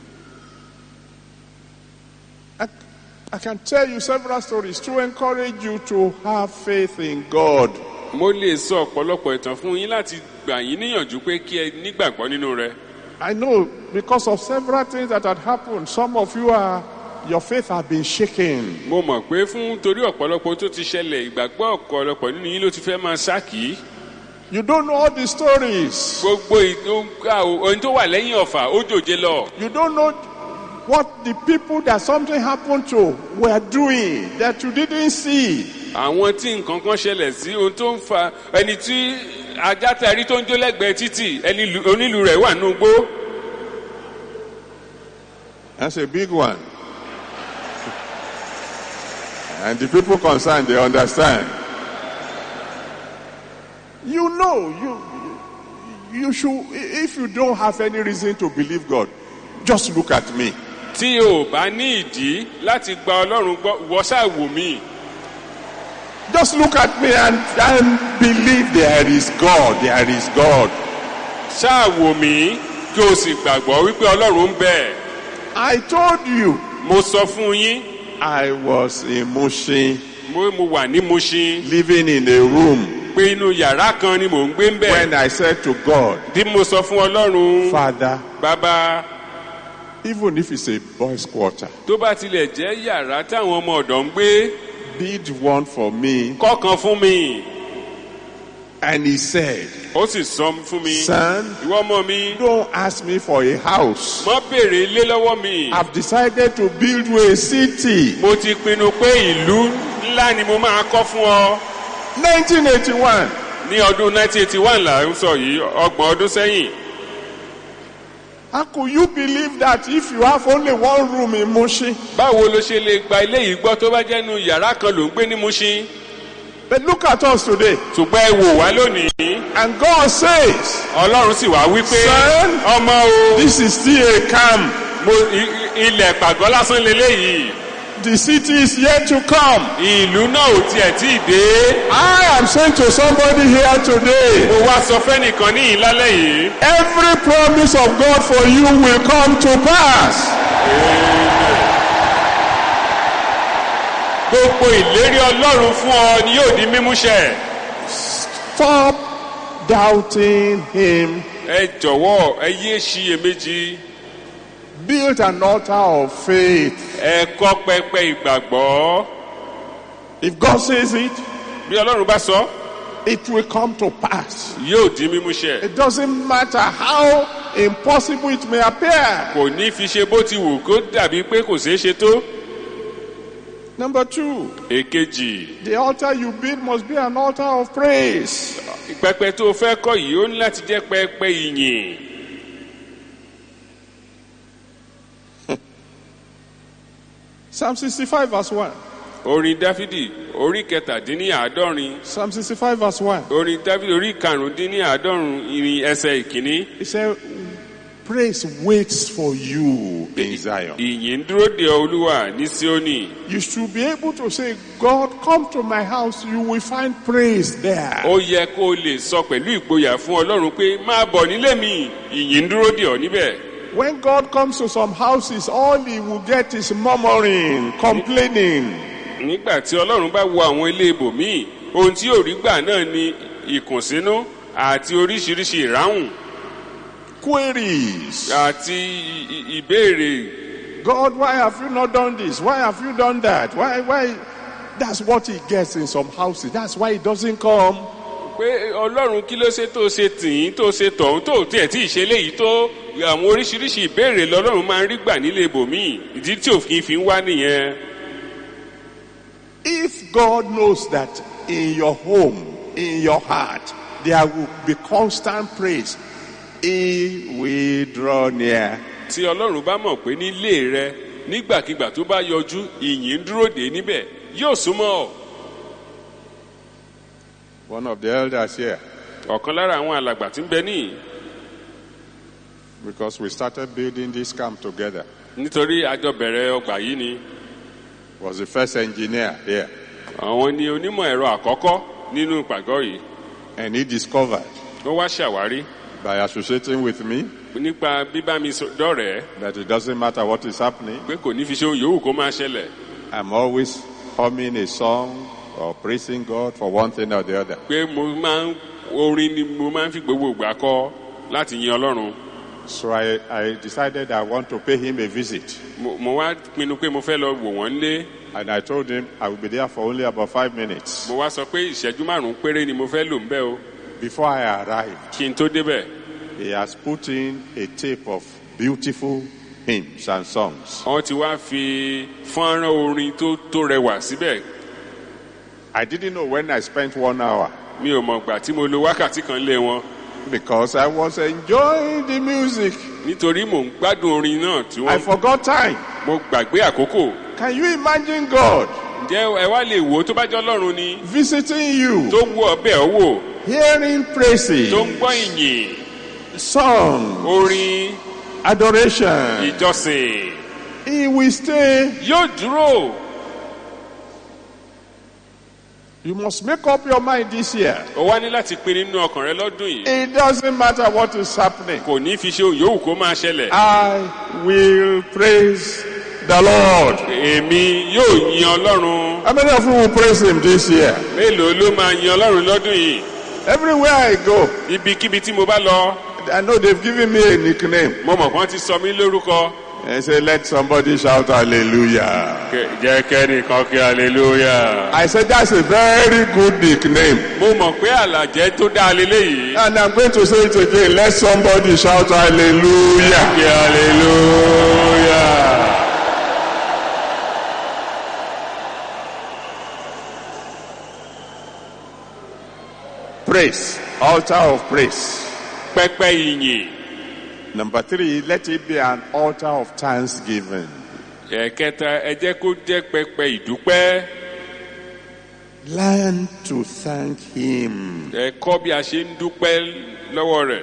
I can tell you several stories to encourage you to have faith in God. Mo lè sọ ọ̀pọ̀lọpọ̀ ìtàn fún yín láti gbà yín níyànjú pé kí ẹ nígbàgbọ́ nínú rẹ̀. I know because of several things that had happened, some of you your faith have been shaken. Mo mọ̀ pé fún torí ọ̀pọ̀lọpọ̀ tó ti ṣẹlẹ̀ ìgbàgbọ́ ọ̀pọ̀lọpọ̀ nínú yín ló ti fẹ́ máa ṣákì. You don't know all the stories. Gbogbo ohun tó wà lẹ́yìn ọ̀fà ó jòjé lọ. You don't know what the people that something happened to were doing that you didn't see. Àwọn tí nǹkan kan ṣẹlẹ̀ sí ohun tó ń fa ẹni tí ajá tẹ̀rí tó ń jó lẹ́gbẹ̀ẹ́ títì ẹni onílù rẹ̀ wà nínú igbó. That's a big one. And the people concerned, they understand. You know, you should, if you don't have any reason to believe God, just look at me. Tí o bá ní ìdí láti gba Ọlọ́run gbọ́, wò ṣáà wò mí. Just look at me and believe there is God. There is God. Ṣáà wò mí kí o sì gbàgbọ́ wípé Ọlọ́run ń bẹ. I told you. Mo sọ fún yín. I was in Mushin. Mo wà ní Mushin. Living in a room. Pé inú yàrá kan ni mò ń gbé ń bẹ̀. When I said to God. Bí mo sọ fún Ọlọ́run. Father. Bàbá. Even if it's a boys' quarter. Tó bá tilẹ̀ jẹ́ yàrá táwọn ọmọ ọ̀dọ́ ń gbé. Build one for me. Kọ́kan fún mi. And he said. Ó sì sọ fún mi. Son. Ìwọ ọmọ mi. Don't ask me for a house. Má béèrè ilé lọ́wọ́ mi. I've decided to build you a city. Mo ti pinnu pé ìlú ńlá ni mo máa kọ́ fún ọ. 1981. Ní ọdún 1981 là ń sọ yìí, 30 ọdún sẹ́yìn. How could you believe that if you have only one room in Mushin? Báwo ló ṣe lè gba ilé yìí gbọ́ tó bá jẹ́ nu yàrá kan ló ń gbé ní Mushin? But look at us today. Ṣùgbọ́n ẹ wò wá lónìí. And God says. Ọlọ́run sì wá wípé. Son. Ọmọ o. This is still a camp. Ilẹ̀ pàgọ́ lásán leléyìí. The city is yet to come. Ìlú náà ò tiẹ̀ tí ì dé. I am saying to somebody here today. Mo wá sọ fẹ́nìkan ní ìlálẹ́ yìí. Every promise of God for you will come to pass. gbogbo ìlérí ọlọ́run fún ọ ni yóò di mímúṣẹ. Stop doubting him. ẹ jọ̀wọ́ ẹ yé ṣiyèméjì. Build an altar of faith. ẹ kọ́ pẹpẹ ìgbàgbọ́. If God says it, bí ọlọ́run bá sọ it will come to pass. yóò di mímúṣẹ. It doesn't matter how impossible it may appear. kò ní fi ṣe bó ti wù kó dàbí pé kò ṣeé ṣe tó. Number 2, èkejì, the altar you build must be an altar of praise. pẹpẹ tó o fẹ́ kọ́ yìí ó ní láti jẹ́ pẹpẹ ìyìn. Psalm 65 verse 1. orin dáfídì orí kẹtàdínníàádọ́rin. Psalm 65 verse 1. orin dáfídì orí karùndínníàádọ́rùn ìrìn ẹsẹ̀ ìkíní. He said, praise waits for you in Zion. ìyìn ń dúró de olúwa ní Síónì. You should be able to say, God, come to my house. You will find praise there. ó yẹ kó o lè sọ pẹ̀lú ìgboyà fún ọlọ́run pé máa bọ̀ nílé mi, ìyìn ń dúró de ọ níbẹ̀. When God comes to some houses, all he will get is murmuring, complaining. nígbà tí ọlọ́run bá wo àwọn ilé ibòmíì, ohun tí yóò rí gbà náà ni ìkùnsínú àti oríṣiríṣi ìráhùn Queries. àti ìbéèrè. God, why have you not done this? Why have you done that? Why? That's what he gets in some houses. That's why he doesn't come. pé ọlọ́run kí ló ṣe tó ṣe tìyín tó ṣe tọ̀hún tó tiẹ̀ tí ì ṣe léyìí tó àwọn oríṣiríṣi ìbéèrè lọ́lọ́run máa ń rí gbà nílé ibòmíì, ìdí tí òfin fi ń wá nìyẹn. If God knows that in your home, in your heart, there will be constant praise, he will draw near. tí ọlọ́run bá mọ̀ pé nílé rẹ nígbàkigbà tó bá yọjú ìyìn ń dúró dè níbẹ̀ yóò súnmọ́ ọ. One of the elders here, ọ̀kan lára àwọn alàgbà tí ń bẹ níyì, because we started building this camp together, nítorí àjọ bẹ̀rẹ̀ ọgbà yìí ni was the first engineer here. àwọn ni onímọ̀ ẹ̀rọ àkọ́kọ́ nínú ìpàgọ́ yìí. And he discovered, ó wá ṣàwárí by associating with me, nípa bíbá mi dọ́rẹ̀ẹ́ that it doesn't matter what is happening, pé kò ní fi ṣe ohun yòówù kó máa ṣẹlẹ̀. I'm always humming a song or praising God for one thing or the other. pé orin ni mo máa ń fi gbogbo ìgbà kọ láti yin ọlọ́run. So I decided I want to pay him a visit. mo wá pinnu pé mo fẹ́ lọ wò wọ́n lé. And I told him I will be there for only about 5 minutes. mo wá sọ pé ìṣẹ́jú 5 péré ni mo fẹ́ lò ń bẹ̀ o. Before I arrived, kí n tó débẹ̀, he has put in a tape of beautiful hymns and songs. wọ́n ti wá fi fọ́nrán orin tó rẹwà síbẹ̀. I didn't know when I spent 1 hour, mi ò mọ̀ gbà tí mo lo wákàtí kan lé wọn. because I was enjoying the music. nítorí mò ń gbádùn orin náà tí I wọ́n. forgot time. mo gbàgbé àkókò. Can you imagine God ǹjẹ́ ẹ wá lè wò ó tó bá jẹ́ ọlọ́run ni visiting you, tó wú ọbẹ̀ ọ wò, hearing praises, tó ń gbọ́ ìyìn, songs, orin, adoration? ìjọsìn? He will stay. yóò dúró. You must make up your mind this year. ó wá ní láti pinnu nínú ọkàn rẹ lọ́dún yìí. It doesn't matter what is happening. kò ní fi ṣe ohun yòówù kó máa ṣẹlẹ̀. I will praise the Lord. èmi yóò yin ọlọ́run. How many of you will praise him this year? mélòó ló máa yin ọlọ́run lọ́dún yìí? Everywhere I go, ibikíbi tí mo bá lọ, I know they've given me a nickname. mo mọ̀ kán ti sọ mí lórúkọ. And say, let somebody shout hallelujah. jẹ́ kẹ́nìkan kí hallelujah. I said, that's a very good nickname. mo mọ̀ pé àlàjẹ́ tó dáa leléyìí. And I'm going to say it again. Let somebody shout hallelujah. kí hallelujah. Praise. Altar of praise. pẹpẹ ìyìn. Number 3, let it be an altar of thanksgiving. ẹ̀kẹta, ẹ jẹ́ kó jẹ́ pẹpẹ ìdúpẹ́. Learn to thank him. ẹ kọ́ bí a ṣe ń dúpẹ́ lọ́wọ́ rẹ̀.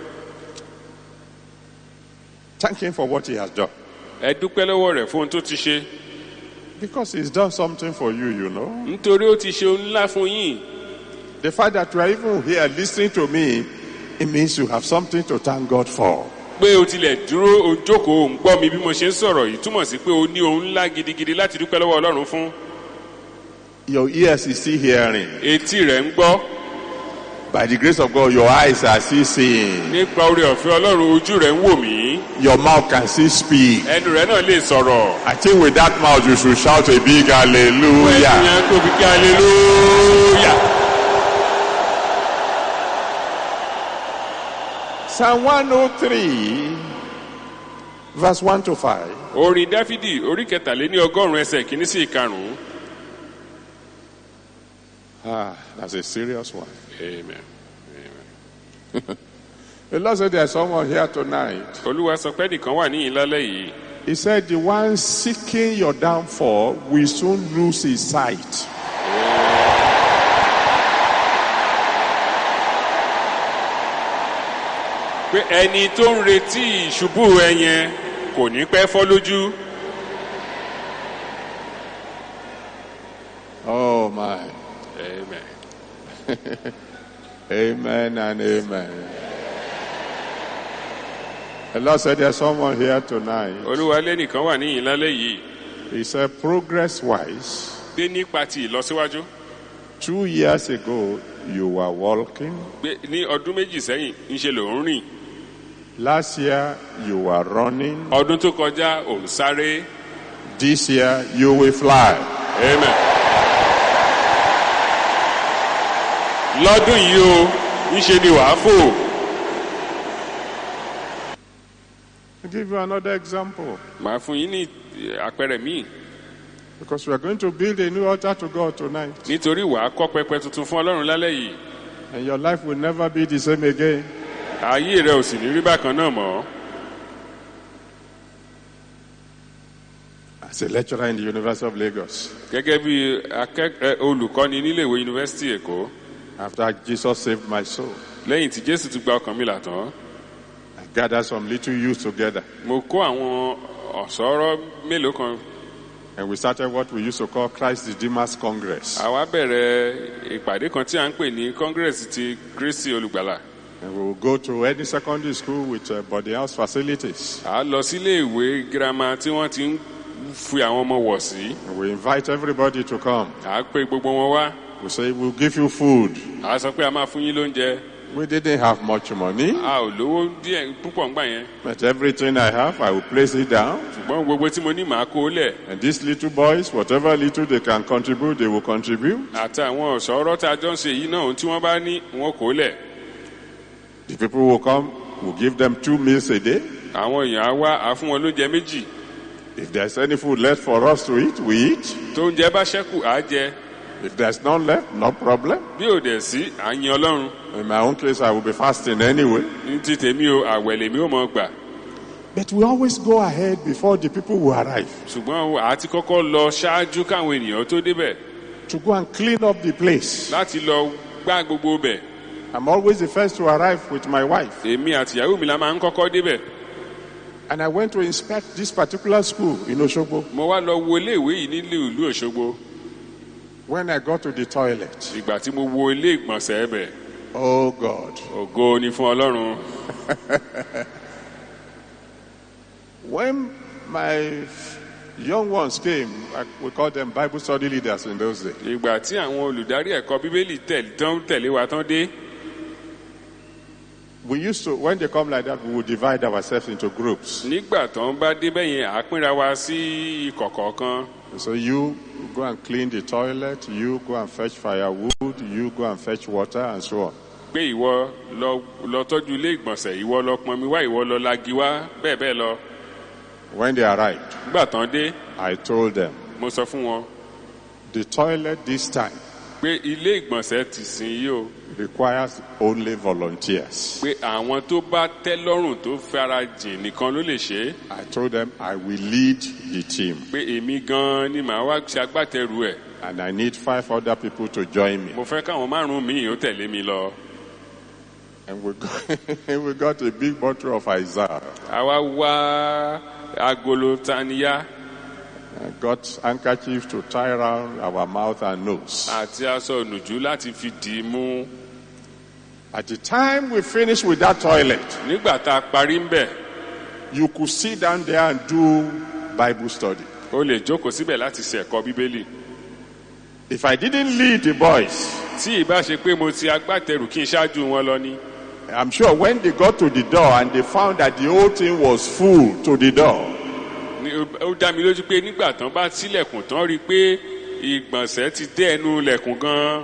Thank him for what he has done. ẹ dúpẹ́ lọ́wọ́ rẹ̀ fún ohun tó ti ṣe. Because he's done something for you, you know. nítorí ó ti ṣe ohun ńlá fún yín. The fact that you are even here listening to me, it means you have something to thank God for. pé o tilẹ̀ dúró o jókòó o ń gbọ́ mi bí mo ṣe ń sọ̀rọ̀ yìí túmọ̀ sí pé o ní ohun ńlá gidigidi láti dúpẹ́ lọ́wọ́ ọlọ́run fún. Your ears is still hearing. etí rẹ̀ ń gbọ́. By the grace of God, your eyes are still seeing. nípa oore ọ̀fẹ́ ọlọ́run ojú rẹ̀ ń wò mí. Your mouth can still speak. ẹnu rẹ̀ náà lè sọ̀rọ̀. I think with that mouth you should shout a big ẹnu hallelujah. yẹn tó fi kí hallelujah. Psalm 103, verse 1 to 5. orin dáfídì orí kẹtàléní ọgọ́rùn-ún ẹsẹ̀ kìíní sí ìkarùn-ún. That's a serious one. amen. The Lord said there's someone here tonight. olúwa sọ pé nìkan wà níyìn lálẹ́ yìí. He said the one seeking your downfall will soon lose his sight. pé ẹni tó ń retí ìṣubú ẹ yẹn kò ní pẹ́ fọ́ lójú. Oh my. amen. Amen and amen. The Lord said there's someone here tonight. olúwa lẹ́nìkan wà níyìn lálẹ́ yìí. He said progress wise, pé nípa ti ìlọsíwájú. 2 years ago you were walking. pé ní ọdún méjì sẹ́yìn ńṣe ló ń rìn. Last year you were running. ọdún tó kọjá ò ń sáré. This year you will fly. amen. lọ́dún yìí o ńṣe ni wàá fò. I'll give you another example. màá fún yín ní àpẹẹrẹ míì. Because we are going to build a new altar to God tonight. nítorí wàá kọ́ pẹpẹ tuntun fún ọlọ́run lálẹ́ yìí. And your life will never be the same again. ayé rẹ ò sì ní rí bákan náà mọ́. As a lecturer in the University of Lagos, gẹ́gẹ́ bí olùkọ́ni níléèwé yunifásitì èkó. after Jesus saved my soul, lẹ́yìn tí jésù ti gba ọkàn mi là tán. I gathered some little youth together. mo kó àwọn ọ̀ṣọ́rọ́ mélòó kan. And we started what we used to call Christ Redeemer's Congress. àwa bẹ̀rẹ̀ ìpàdé kan tí a ń pè ní congress ti kristi olùgbàlà. And we will go to any secondary school with boarding house facilities. a lọ sílé ìwé girama tí wọ́n ti ń fi àwọn ọmọ wọ̀ sí. And we invite everybody to come. a pè gbogbo wọn wá. We say, we'll give you food. a sọ pé a máa fún yín lóúnjẹ. We didn't have much money, a ò lówó díẹ̀ púpọ̀ ńgbà yẹn. but everything I have, I will place it down. ṣùgbọ́n gbogbo tí mo ní màá kó lẹ̀. And these little boys, whatever little they can contribute, they will contribute. àtàwọn ọ̀ṣọ́rọ́ tá a jọ ń ṣe yìí náà ohun tí wọ́n bá ní wọn kó lẹ̀. The people will come, we'll give them 2 meals a day. àwọn èèyàn á wá á fún wọn lóúnjẹ méjì. If there's any food left for us to eat, we eat. tó oúnjẹ bá ṣẹ́kù á jẹ. If there's none left, no problem. bí ò dẹ̀ sí à ń yin ọlọ́run. In my own case, I will be fasting anyway. ní ti tèmi o àwẹ̀ lèmi ò mọ̀ gbà. But we always go ahead before the people will arrive ṣùgbọ́n àá ti kọ́kọ́ lọ ṣáájú káwọn ènìyàn tó débẹ̀. to go and clean up the place. láti lọ gbá gbogbo bẹ̀. I'm always the first to arrive with my wife. èmi àti ìyàwó mi la máa ń kọ́kọ́ débẹ̀. And I went to inspect this particular school in Oshogbo. mo wá lọ wo iléèwé yìí nílé ìlú òṣogbo. When I got to the toilet, ìgbà tí mo wo ilé ìgbọ̀nsẹ̀ ẹbẹ̀. oh God. ògo ni fún ọlọ́run. When my young ones came, we called them Bible study leaders in those days. ìgbà tí àwọn olùdarí ẹ̀kọ́ bíbélì tẹ̀lé wa tán dé. We used to, when they come like that, we would divide ourselves into groups. nígbà tó ń bá débẹ̀ yẹn à á pínra wa sí ikọ̀ kọ̀ọ̀kan. So you go and clean the toilet, you go and fetch firewood, you go and fetch water, and so on. pé ìwọ lọ tọ́jú ilé ìgbọ̀nsẹ̀ ìwọ lọ pọnmi wá ìwọ lọ lagi wá bẹ́ẹ̀ bẹ́ẹ̀ lọ. When they arrived, nígbà tán dé I told them, mo sọ fún wọn the toilet this time pé ilé ìgbọ̀nsẹ̀ ti sìn yìí o. requires only volunteers. pé àwọn tó bá tẹ́ lọ́rùn tó fara jìn nìkan ló lè ṣe é. I told them I will lead the team, pé èmi gan-an ni màá wá ṣe agbátẹrù ẹ̀. and I need 5 other people to join me. mo fẹ́ káwọn márùn-ún míì ó tẹ̀lé mi lọ. And we got a big bottle of Isaiah. àwa wá agolo taniya I got handkerchiefs to tie around our mouth and nose. àti aṣọ ònùjú láti fi dì í mú. At the time we finished with that toilet, nígbà tá a parí ń bẹ̀ you could sit down there and do Bible study. o lè jókòó síbẹ̀ láti ṣe ẹ̀kọ́ bíbélì. If I didn't lead the boys, tí ìbá ṣe pé mo ti agbátẹrù kí n ṣáájú wọn lọ ni. I'm sure when they got to the door and they found that the whole thing was full to the door, Ó dá mi lójú pé nígbà tán bá sílẹ̀kùn tán rí i pé ìgbọ̀nsẹ̀ ti dé ẹnu lẹ̀kùn gan.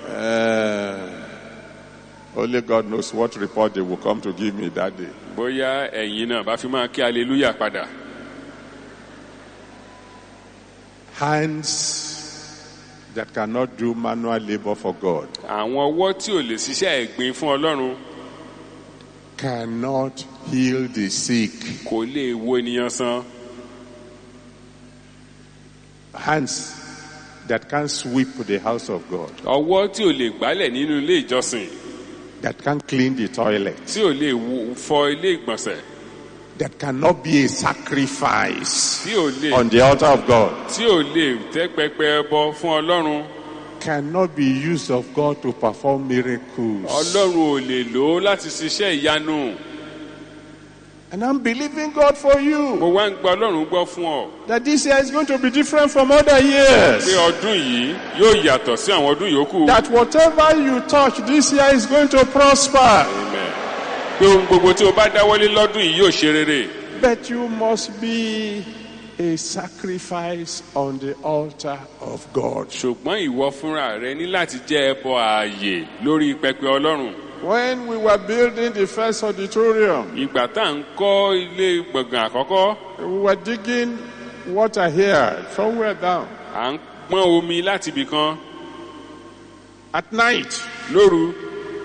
only God knows what report they will come to give me that day. Bóyá ẹ̀yin náà bá fi máa kí hallelujah padà. Hands that cannot do manual labor for God Àwọn ọwọ́ tí ò lè ṣiṣẹ́ ẹ̀gbin fún Ọlọ́run cannot heal the sick. kò lè wo ènìyàn sàn. Hands that can't sweep the house of God, Ọwọ́ tí ò lè gbálẹ̀ nínú ilé ìjọsìn, that can't clean the toilet, tí ò lè fọ ilé ìgbọ̀nsẹ̀, that cannot be a sacrifice tí ò lè on the altar of God, tí ò lè tẹ́ pẹpẹ ẹbọ fún Ọlọ́run. cannot be used of God to perform miracles. Ọlọ́run ò lè lò ó láti ṣiṣẹ́ ìyanu. And I'm believing God for you Mo wá ń gba Ọlọ́run gbọ́ fún ọ that this year is going to be different from other years. pé ọdún yìí yóò yàtọ̀ sí àwọn ọdún yòókù. That whatever you touch this year is going to prosper. Amen. Pé ohun gbogbo tí o bá dáwọ́lé lọ́dún yìí yóò ṣe rere. But you must be a sacrifice on the altar of God. Ṣùgbọ́n ìwọ fúnra rẹ ní láti jẹ́ ẹbọ ààyè lórí pẹpẹ Ọlọ́run. When we were building the first auditorium, Ìgbà tá à ń kọ́ ilé gbọ̀ngàn àkọ́kọ́, we were digging water here, somewhere down. à ń pọ́n omi láti ibì kan At night. lóru.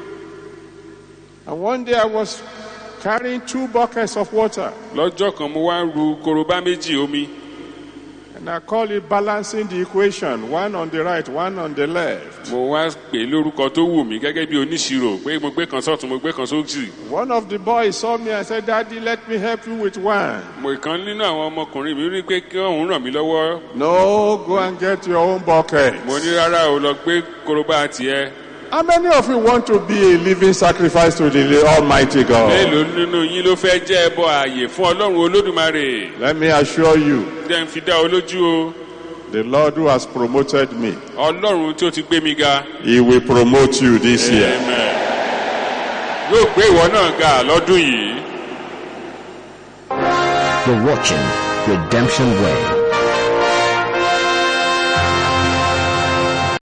And one day I was carrying 2 buckets of water. Lọ́jọ́ kan mo wá ń ru korobá méjì omi. And I call it balancing the equation. One on the right, one on the left. Mo wá pè lórúkọ tó wù mí gẹ́gẹ́ bí oníṣirò pé mo gbé kan sọ́tún mo gbé kan sósì. One of the boys saw me and said, Daddy, let me help you with one. Mo ìkan nínú àwọn ọmọkùnrin mi rí pé kí òun ràn mí lọ́wọ́. No, go and get your own bucket. Mo ní rárá o, lọ gbé korobá tiẹ̀. How many of you want to be a living sacrifice to the Almighty God? Mélòó nínú yín ló fẹ́ jẹ́ ẹbọ ààyè fún Ọlọ́run Olódùmarè? Let me assure you, Jẹ́ n fi dá ọ lójú o. the Lord who has promoted me, Ọlọ́run tí ó ti gbé mi ga. He will promote you this year. Amen. Yóò gbé ìwọ náà ga lọ́dún yìí. You're watching Redemption Way.